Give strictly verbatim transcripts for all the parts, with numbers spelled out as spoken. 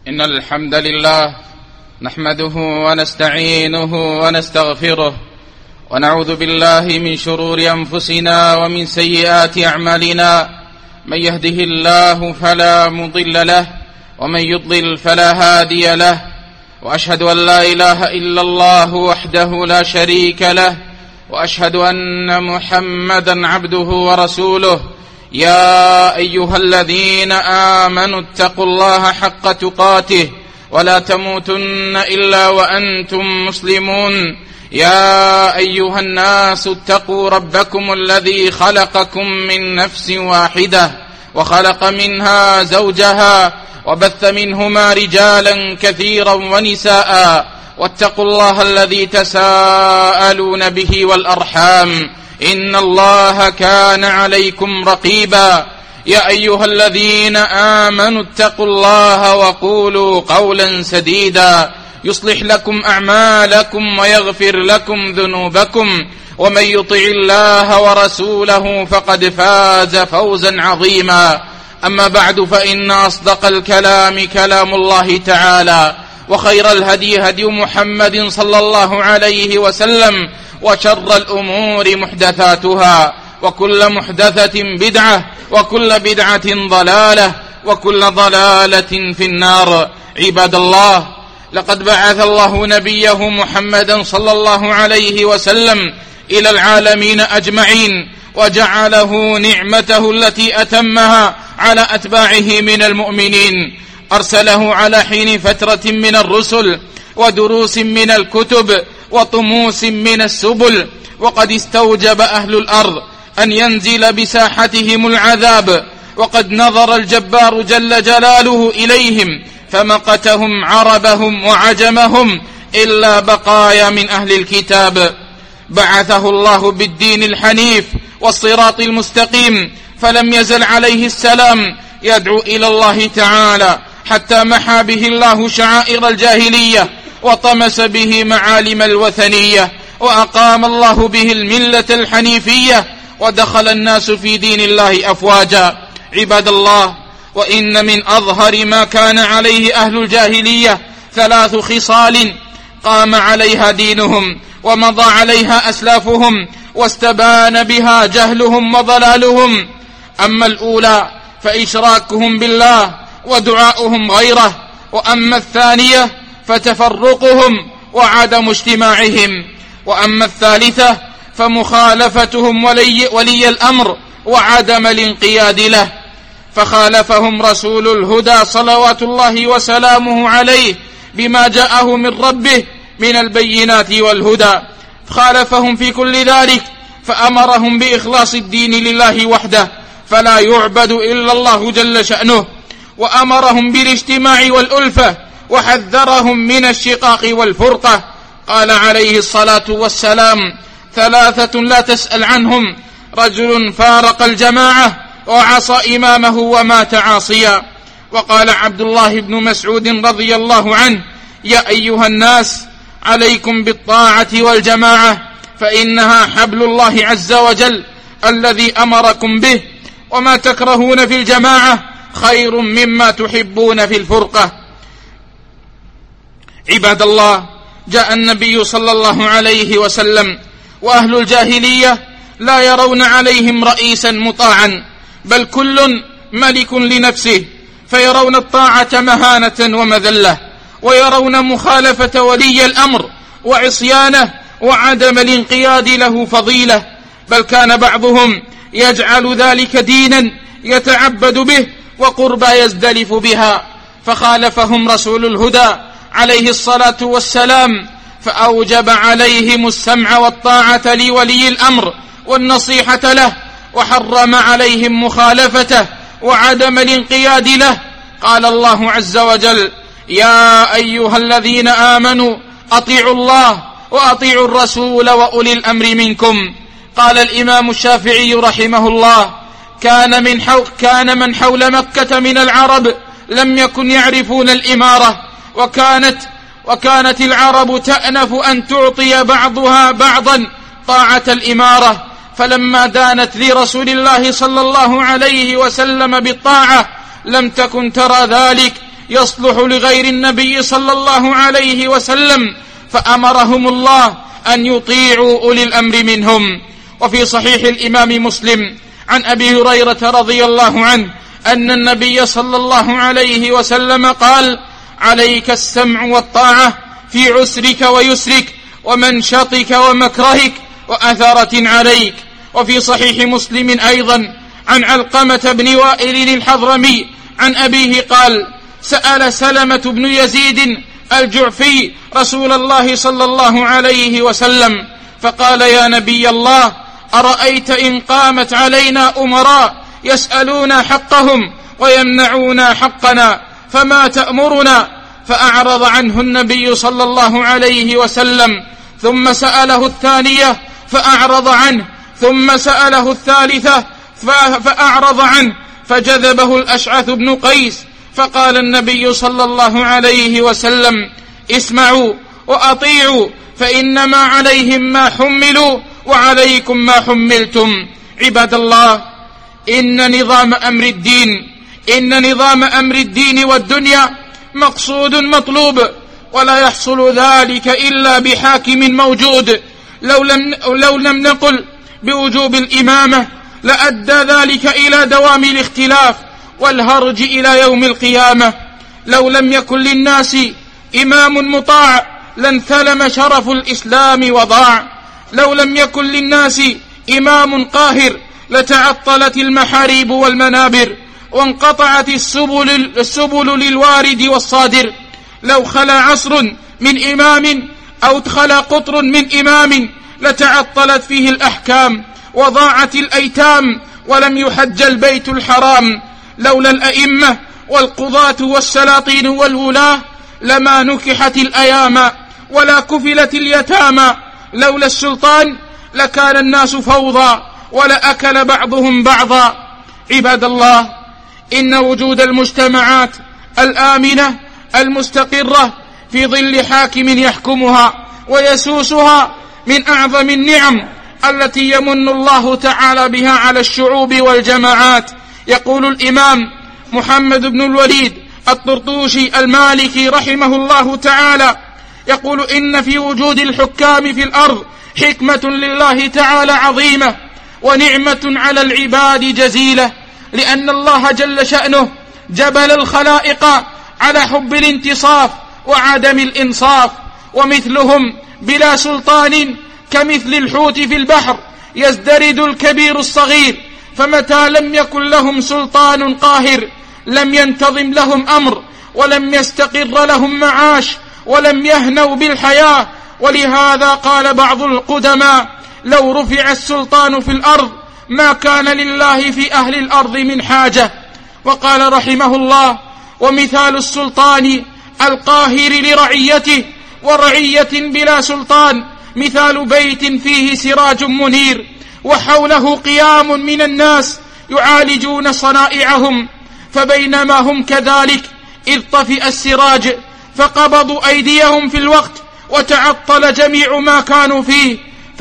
إن الحمد لله نحمده ونستعينه ونستغفره ونعوذ بالله من شرور أنفسنا ومن سيئات أعمالنا. من يهده الله فلا مضل له ومن يضلل فلا هادي له، وأشهد أن لا إله إلا الله وحده لا شريك له، وأشهد أن محمدا عبده ورسوله. يا أيها الذين آمنوا اتقوا الله حق تقاته ولا تموتن إلا وأنتم مسلمون. يا أيها الناس اتقوا ربكم الذي خلقكم من نفس واحدة وخلق منها زوجها وبث منهما رجالا كثيرا ونساء، واتقوا الله الذي تساءلون به والأرحام إن الله كان عليكم رقيبا. يا أيها الذين آمنوا اتقوا الله وقولوا قولا سديدا يصلح لكم أعمالكم ويغفر لكم ذنوبكم، ومن يطع الله ورسوله فقد فاز فوزا عظيما. أما بعد، فإن أصدق الكلام كلام الله تعالى، وخير الهدي هدي محمد صلى الله عليه وسلم، وشر الأمور محدثاتها، وكل محدثة بدعة، وكل بدعة ضلالة، وكل ضلالة في النار. عباد الله، لقد بعث الله نبيه محمدا صلى الله عليه وسلم إلى العالمين أجمعين، وجعله نعمته التي أتمها على أتباعه من المؤمنين. أرسله على حين فترة من الرسل ودروس من الكتب وطموس من السبل، وقد استوجب أهل الأرض أن ينزل بساحتهم العذاب، وقد نظر الجبار جل جلاله إليهم فمقتهم عربهم وعجمهم إلا بقايا من أهل الكتاب. بعثه الله بالدين الحنيف والصراط المستقيم، فلم يزل عليه السلام يدعو إلى الله تعالى حتى محى به الله شعائر الجاهلية، وطمس به معالم الوثنية، وأقام الله به الملة الحنيفية، ودخل الناس في دين الله أفواجا. عباد الله، وإن من أظهر ما كان عليه أهل الجاهلية ثلاث خصال قام عليها دينهم، ومضى عليها أسلافهم، واستبان بها جهلهم وضلالهم. أما الأولى فإشراكهم بالله ودعاؤهم غيره، وأما الثانية فتفرقهم وعدم اجتماعهم، وأما الثالثة فمخالفتهم ولي, ولي الأمر وعدم الانقياد له. فخالفهم رسول الهدى صلوات الله وسلامه عليه بما جاءه من ربه من البينات والهدى، خالفهم في كل ذلك، فأمرهم بإخلاص الدين لله وحده فلا يعبد إلا الله جل شأنه، وأمرهم بالاجتماع والألفة، وحذرهم من الشقاق والفرقة. قال عليه الصلاة والسلام: ثلاثة لا تسأل عنهم، رجل فارق الجماعة وعصى إمامه ومات عاصيا. وقال عبد الله بن مسعود رضي الله عنه: يا أيها الناس، عليكم بالطاعة والجماعة، فإنها حبل الله عز وجل الذي أمركم به، وما تكرهون في الجماعة خير مما تحبون في الفرقة. عباد الله، جاء النبي صلى الله عليه وسلم وأهل الجاهلية لا يرون عليهم رئيسا مطاعا، بل كل ملك لنفسه، فيرون الطاعة مهانة ومذلة، ويرون مخالفة ولي الأمر وعصيانه وعدم الانقياد له فضيلة، بل كان بعضهم يجعل ذلك دينا يتعبد به وقربى يزدلف بها. فخالفهم رسول الهدى عليه الصلاة والسلام، فأوجب عليهم السمع والطاعة لولي الأمر والنصيحة له، وحرم عليهم مخالفته وعدم الانقياد له. قال الله عز وجل: يا أيها الذين آمنوا أطيعوا الله وأطيعوا الرسول وأولي الأمر منكم. قال الإمام الشافعي رحمه الله: كان من, حو كان من حول مكة من العرب لم يكن يعرفون الإمارة، وكانت, وكانت العرب تأنف أن تعطي بعضها بعضا طاعة الإمارة، فلما دانت لرسول الله صلى الله عليه وسلم بالطاعة لم تكن ترى ذلك يصلح لغير النبي صلى الله عليه وسلم، فأمرهم الله أن يطيعوا أولي الأمر منهم. وفي صحيح الإمام مسلم عن أبي هريرة رضي الله عنه أن النبي صلى الله عليه وسلم قال: عليك السمع والطاعة في عسرك ويسرك ومنشطك ومكرهك وأثرة عليك. وفي صحيح مسلم أيضا عن علقمة بن وائل الحضرمي عن أبيه قال: سأل سلمة بن يزيد الجعفي رسول الله صلى الله عليه وسلم فقال: يا نبي الله، أرأيت إن قامت علينا أمراء يسألون حقهم ويمنعون حقنا فما تأمرنا؟ فأعرض عنه النبي صلى الله عليه وسلم، ثم سأله الثانية فأعرض عنه، ثم سأله الثالثة فأعرض عنه، فجذبه الأشعث بن قيس، فقال النبي صلى الله عليه وسلم: اسمعوا وأطيعوا، فإنما عليهم ما حملوا وعليكم ما حملتم. عباد الله، إن نظام أمر الدين إن نظام أمر الدين والدنيا مقصود مطلوب، ولا يحصل ذلك إلا بحاكم موجود. لو لم, لو لم نقل بوجوب الإمامة لأدى ذلك إلى دوام الاختلاف والهرج إلى يوم القيامة. لو لم يكن للناس إمام مطاع لانثلم شرف الإسلام وضاع. لو لم يكن للناس إمام قاهر لتعطلت المحاريب والمنابر وانقطعت السبل, السبل للوارد والصادر. لو خلا عصر من إمام أو خلا قطر من إمام لتعطلت فيه الأحكام وضاعت الأيتام ولم يحج البيت الحرام. لولا الأئمة والقضاة والسلاطين والولاة لما نكحت الأيام ولا كفلت اليتامى. لولا السلطان لكان الناس فوضى ولأكل بعضهم بعضا. عباد الله، إن وجود المجتمعات الآمنة المستقرة في ظل حاكم يحكمها ويسوسها من أعظم النعم التي يمن الله تعالى بها على الشعوب والجماعات. يقول الإمام محمد بن الوليد الطرطوشي المالكي رحمه الله تعالى، يقول: إن في وجود الحكام في الأرض حكمة لله تعالى عظيمة ونعمة على العباد جزيلة، لأن الله جل شأنه جبل الخلائق على حب الانتصاف وعدم الإنصاف، ومثلهم بلا سلطان كمثل الحوت في البحر يزدرد الكبير الصغير. فمتى لم يكن لهم سلطان قاهر لم ينتظم لهم أمر ولم يستقر لهم معاش ولم يهنوا بالحياة. ولهذا قال بعض القدماء: لو رفع السلطان في الأرض ما كان لله في أهل الأرض من حاجة. وقال رحمه الله: ومثال السلطان القاهر لرعيته ورعية بلا سلطان مثال بيت فيه سراج منير وحوله قيام من الناس يعالجون صنائعهم، فبينما هم كذلك إذ طفئ السراج فقبضوا أيديهم في الوقت وتعطل جميع ما كانوا فيه،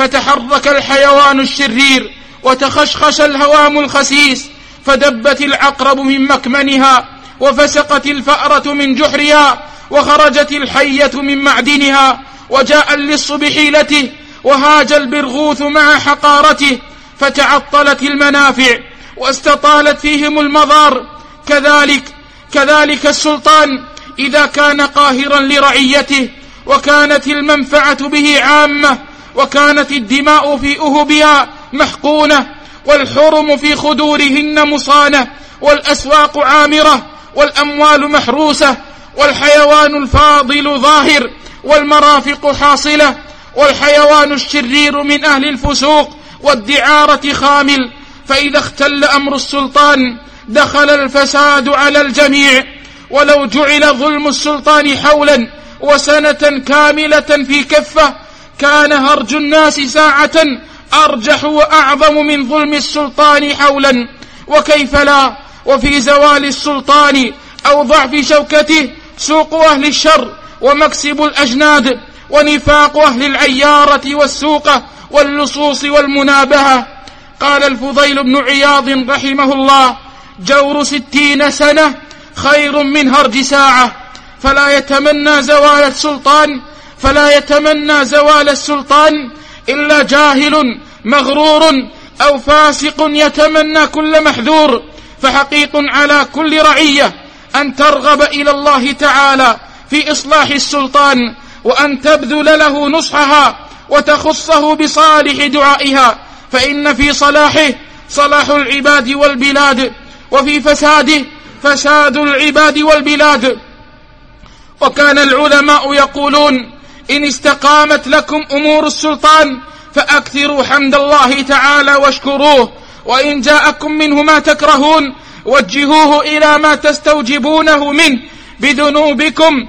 فتحرك الحيوان الشرير وتخشخش الهوام الخسيس، فدبت العقرب من مكمنها وفسقت الفأرة من جحرها وخرجت الحية من معدنها، وجاء اللص بحيلته وهاج البرغوث مع حقارته، فتعطلت المنافع واستطالت فيهم المضار. كذلك كذلك السلطان إذا كان قاهرا لرعيته وكانت المنفعة به عامة وكانت الدماء في أهبها محقونة والحرم في خدورهن مصانة والأسواق عامرة والأموال محروسة والحيوان الفاضل ظاهر والمرافق حاصلة والحيوان الشرير من أهل الفسوق والدعارة خامل، فإذا اختل أمر السلطان دخل الفساد على الجميع. ولو جعل ظلم السلطان حولا وسنة كاملة في كفة كان هرج الناس ساعة أرجح وأعظم من ظلم السلطان حولا. وكيف لا وفي زوال السلطان أو ضعف شوكته سوق أهل الشر ومكسب الأجناد ونفاق أهل العيارة والسوقة واللصوص والمنابهة. قال الفضيل بن عياض رحمه الله: جور ستين سنة خير من هرج ساعة، فلا يتمنى زوال السلطان فلا يتمنى زوال السلطان إلا جاهل مغرور أو فاسق يتمنى كل محذور. فحقيق على كل رعية أن ترغب إلى الله تعالى في إصلاح السلطان، وأن تبذل له نصحها وتخصه بصالح دعائها، فإن في صلاحه صلاح العباد والبلاد، وفي فساده فساد العباد والبلاد. وكان العلماء يقولون: إن استقامت لكم أمور السلطان فأكثروا حمد الله تعالى واشكروه، وإن جاءكم منه ما تكرهون وجهوه إلى ما تستوجبونه منه بذنوبكم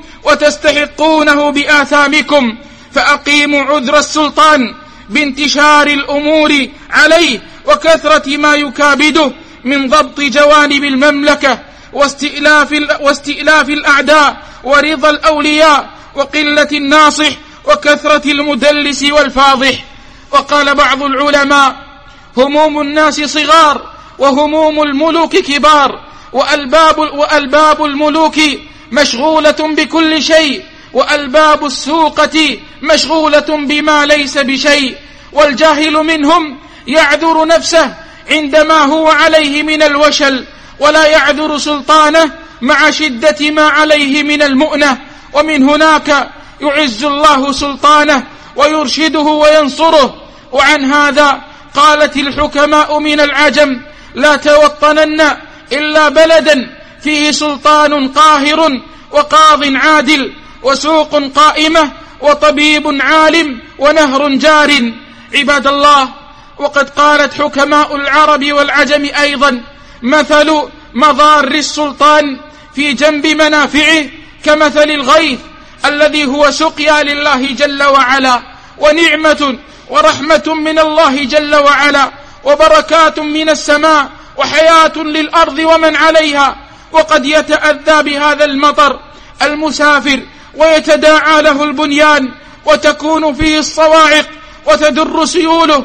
وتستحقونه بآثامكم. فأقيموا عذر السلطان بانتشار الأمور عليه وكثرة ما يكابده من ضبط جوانب المملكة واستئلاف, واستئلاف الأعداء ورضا الأولياء وقلة الناصح وكثرة المدلس والفاضح. وقال بعض العلماء: هموم الناس صغار وهموم الملوك كبار، وألباب, وألباب الملوك مشغولة بكل شيء، وألباب السوقة مشغولة بما ليس بشيء. والجاهل منهم يعذر نفسه عندما هو عليه من الوشل، ولا يعذر سلطانه مع شدة ما عليه من المؤنة. ومن هناك يعز الله سلطانه ويرشده وينصره. وعن هذا قالت الحكماء من العجم: لا توطنن إلا بلدا فيه سلطان قاهر وقاض عادل وسوق قائمة وطبيب عالم ونهر جار. عباد الله، وقد قالت حكماء العرب والعجم أيضا: مثل مضار السلطان في جنب منافعه كمثل الغيث الذي هو سقيا لله جل وعلا، ونعمة ورحمة من الله جل وعلا، وبركات من السماء، وحياة للأرض ومن عليها. وقد يتأذى بهذا المطر المسافر ويتداعى له البنيان، وتكون فيه الصواعق وتدر سيوله،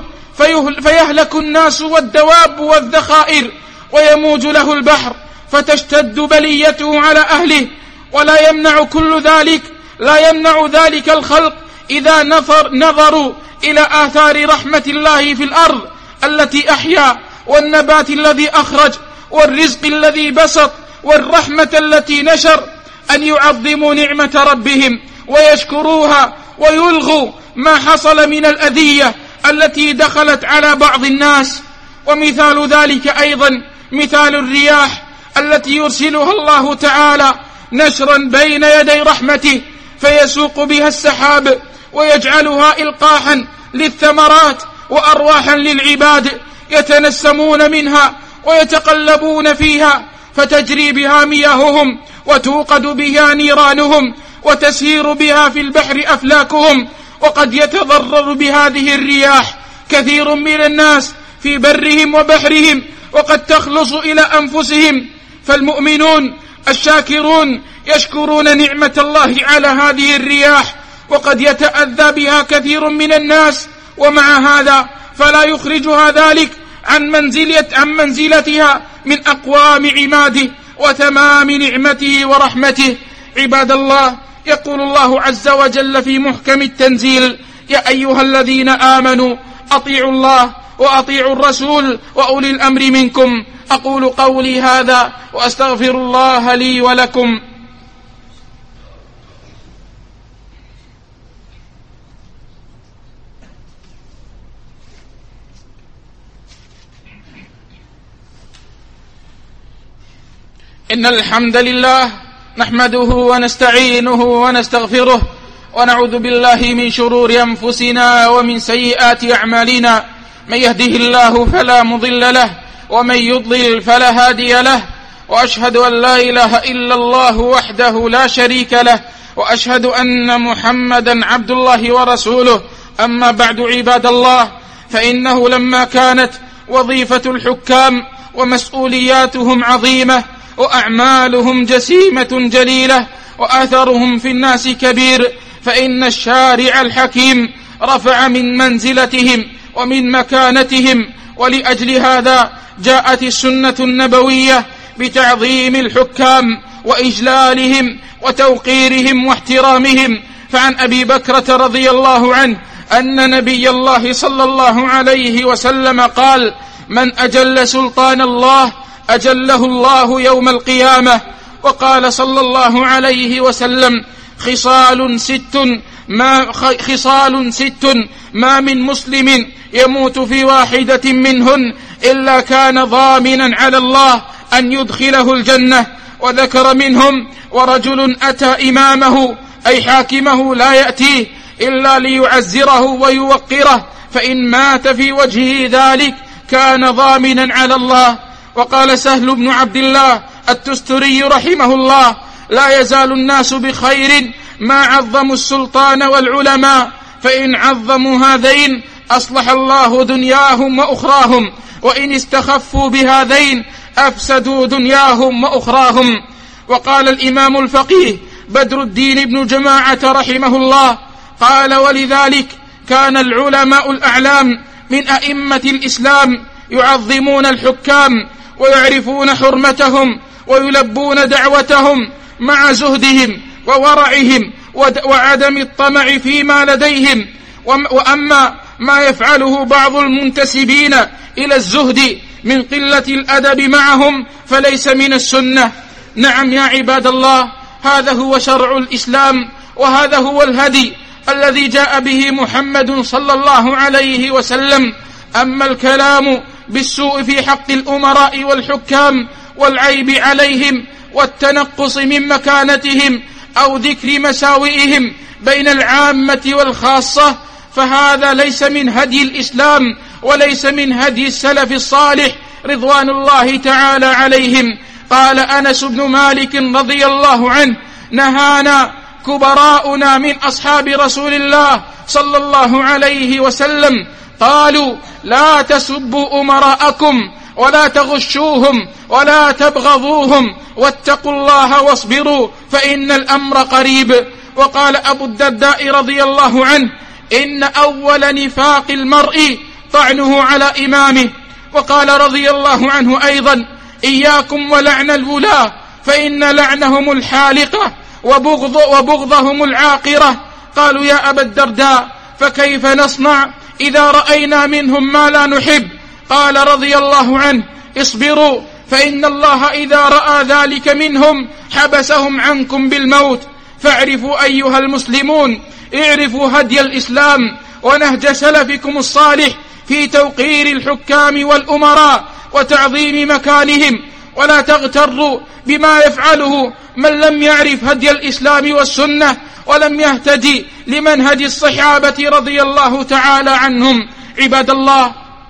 فيهلك الناس والدواب والذخائر، ويموج له البحر فتشتد بليته على أهله. ولا يمنع كل ذلك لا يمنع ذلك الخلق إذا نظر نظروا إلى آثار رحمة الله في الأرض التي أحيا، والنبات الذي أخرج، والرزق الذي بسط، والرحمة التي نشر، أن يعظموا نعمة ربهم ويشكروها، ويلغوا ما حصل من الأذية التي دخلت على بعض الناس. ومثال ذلك أيضا مثال الرياح التي يرسلها الله تعالى نشرا بين يدي رحمته، فيسوق بها السحاب ويجعلها إلقاحا للثمرات وأرواحا للعباد يتنسمون منها ويتقلبون فيها، فتجري بها مياههم وتوقد بها نيرانهم وتسير بها في البحر أفلاكهم. وقد يتضرر بهذه الرياح كثير من الناس في برهم وبحرهم، وقد تخلص إلى أنفسهم. فالمؤمنون الشاكرون يشكرون نعمة الله على هذه الرياح، وقد يتأذى بها كثير من الناس، ومع هذا فلا يخرجها ذلك عن منزلة عن منزلتها من أقوام عماده وتمام نعمته ورحمته. عباد الله، يقول الله عز وجل في محكم التنزيل: يا أيها الذين آمنوا أطيعوا الله وأطيعوا الرسول وأولي الأمر منكم. أقول قولي هذا وأستغفر الله لي ولكم. إن الحمد لله نحمده ونستعينه ونستغفره، ونعوذ بالله من شرور أنفسنا ومن سيئات أعمالنا. من يهده الله فلا مضل له، ومن يضلل فلا هادي له. وأشهد أن لا إله إلا الله وحده لا شريك له، وأشهد أن محمدا عبد الله ورسوله. أما بعد، عباد الله، فإنه لما كانت وظيفة الحكام ومسؤولياتهم عظيمة، وأعمالهم جسيمة جليلة، وآثرهم في الناس كبير، فإن الشارع الحكيم رفع من منزلتهم ومن مكانتهم. ولأجل هذا جاءت السنة النبوية بتعظيم الحكام وإجلالهم وتوقيرهم واحترامهم. فعن أبي بكرة رضي الله عنه أن نبي الله صلى الله عليه وسلم قال: من أجل سلطان الله أجله الله يوم القيامة. وقال صلى الله عليه وسلم: خصال ست ما خصال ست ما من مسلم يموت في واحدة منهن إلا كان ضامنا على الله أن يدخله الجنة. وذكر منهم: ورجل أتى إمامه أي حاكمه لا يأتيه إلا ليعزره ويوقره، فإن مات في وجهه ذلك كان ضامنا على الله. وقال سهل بن عبد الله التستري رحمه الله: لا يزال الناس بخير ما عظموا السلطان والعلماء، فإن عظموا هذين أصلح الله دنياهم وأخراهم، وإن استخفوا بهذين أفسدوا دنياهم وأخراهم. وقال الإمام الفقيه بدر الدين بن جماعة رحمه الله قال: ولذلك كان العلماء الأعلام من أئمة الإسلام يعظمون الحكام ويعرفون حرمتهم ويلبون دعوتهم مع زهدهم وورعهم وعدم الطمع فيما لديهم. وأما ما يفعله بعض المنتسبين إلى الزهد من قلة الأدب معهم فليس من السنة. نعم يا عباد الله، هذا هو شرع الإسلام، وهذا هو الهدي الذي جاء به محمد صلى الله عليه وسلم. أما الكلام بالسوء في حق الأمراء والحكام والعيب عليهم والتنقص من مكانتهم أو ذكر مساوئهم بين العامة والخاصة فهذا ليس من هدي الإسلام وليس من هدي السلف الصالح رضوان الله تعالى عليهم. قال أنس بن مالك رضي الله عنه: نهانا كبراؤنا من أصحاب رسول الله صلى الله عليه وسلم، قالوا: لا تسبوا أمراءكم ولا تغشوهم ولا تبغضوهم واتقوا الله واصبروا فإن الأمر قريب. وقال أبو الدرداء رضي الله عنه: إن أول نفاق المرء طعنه على إمامه. وقال رضي الله عنه أيضا: إياكم ولعن الولاة فإن لعنهم الحالقة وبغض وبغضهم العاقرة. قالوا: يا أبا الدرداء فكيف نصنع إذا رأينا منهم ما لا نحب؟ قال رضي الله عنه: اصبروا فإن الله إذا رأى ذلك منهم حبسهم عنكم بالموت. فاعرفوا أيها المسلمون، اعرفوا هدي الإسلام ونهج سلفكم الصالح في توقير الحكام والأمراء وتعظيم مكانهم، ولا تغتروا بما يفعله من لم يعرف هدي الإسلام والسنة ولم يهتدي لمنهج الصحابة رضي الله تعالى عنهم. عباد الله،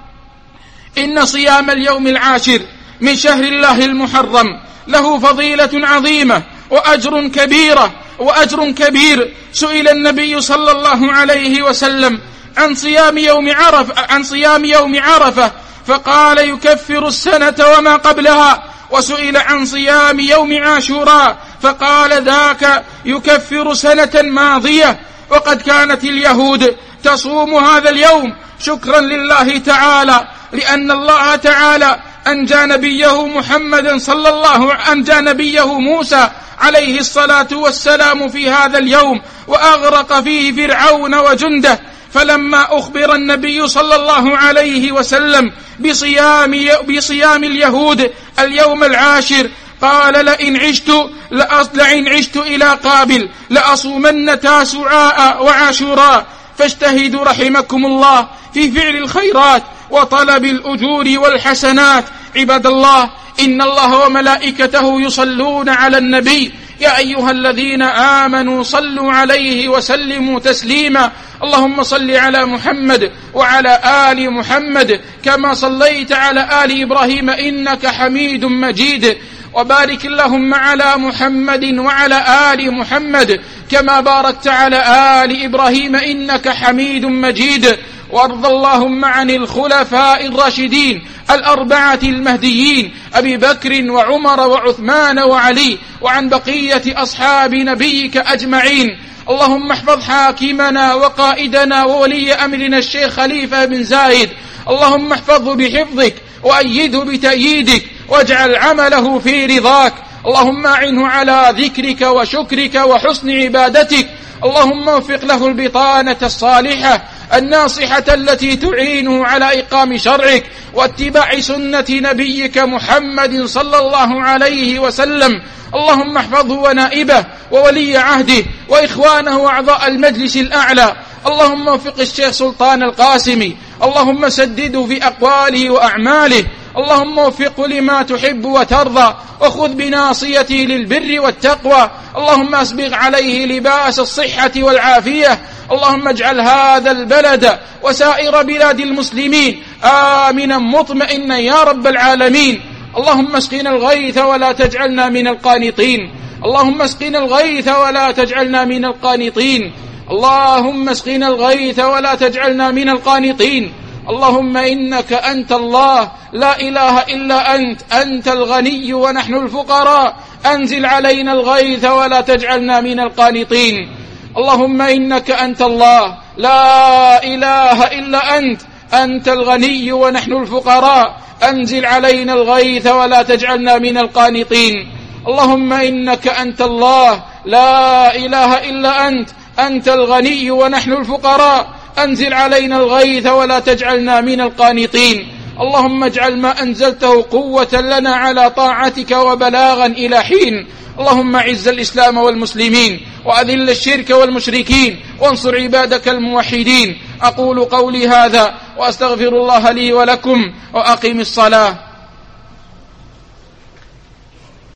إن صيام اليوم العاشر من شهر الله المحرم له فضيلة عظيمة وأجر كبيرة وأجر كبير. سئل النبي صلى الله عليه وسلم عن صيام يوم عرفة عن صيام يوم عرفة فقال: يكفر السنة وما قبلها. وسئل عن صيام يوم عاشوراء فقال: ذاك يكفر سنة ماضية. وقد كانت اليهود تصوم هذا اليوم شكرا لله تعالى، لأن الله تعالى أنجى نبيه محمد صلى الله أنجى نبيه موسى عليه الصلاة والسلام في هذا اليوم وأغرق فيه فرعون وجنده. فلما أخبر النبي صلى الله عليه وسلم بصيام, بصيام اليهود اليوم العاشر قال: لئن عشت, لئن عشت إلى قابل لأصومن تاسعاء وعاشوراء. فاجتهدوا رحمكم الله في فعل الخيرات وطلب الأجور والحسنات. عباد الله، إن الله وملائكته يصلون على النبي، يا أيها الذين آمنوا صلوا عليه وسلموا تسليما. اللهم صل على محمد وعلى آل محمد كما صليت على آل إبراهيم إنك حميد مجيد، وبارك اللهم على محمد وعلى آل محمد كما باركت على آل إبراهيم إنك حميد مجيد. وارض اللهم عن الخلفاء الراشدين الأربعة المهديين أبي بكر وعمر وعثمان وعلي، وعن بقية أصحاب نبيك أجمعين. اللهم احفظ حاكمنا وقائدنا وولي أمرنا الشيخ خليفة بن زايد، اللهم احفظه بحفظك وأيده بتأييدك واجعل عمله في رضاك. اللهم أعنه على ذكرك وشكرك وحسن عبادتك. اللهم وفق له البطانة الصالحة الناصحة التي تعينه على إقام شرعك واتباع سنة نبيك محمد صلى الله عليه وسلم. اللهم احفظه ونائبه وولي عهده وإخوانه وأعضاء المجلس الأعلى. اللهم وفق الشيخ سلطان القاسمي، اللهم سدده في أقواله وأعماله، اللهم وفقه لما تحب وترضى، وخذ بناصيته للبر والتقوى. اللهم أسبغ عليه لباس الصحة والعافية. اللهم اجعل هذا البلد وسائر بلاد المسلمين آمنا مطمئنا يا رب العالمين. اللهم اسقنا الغيث ولا تجعلنا من القانطين. اللهم اسقنا الغيث ولا تجعلنا من القانطين. اللهم اسقنا الغيث ولا تجعلنا من القانطين. اللهم إنك أنت الله لا إله إلا أنت، أنت الغني ونحن الفقراء، أنزل علينا الغيث ولا تجعلنا من القانطين. اللهم إنك أنت الله لا إله إلا أنت، أنت الغني ونحن الفقراء، أنزل علينا الغيث ولا تجعلنا من القانطين. اللهم إنك أنت الله لا إله إلا أنت، أنت الغني ونحن الفقراء، أنزل علينا الغيث ولا تجعلنا من القانطين. اللهم اجعل ما أنزلته قوة لنا على طاعتك وبلاغا إلى حين. اللهم اعز الإسلام والمسلمين وأذل الشرك والمشركين وانصر عبادك الموحدين. أقول قولي هذا وأستغفر الله لي ولكم وأقم الصلاة.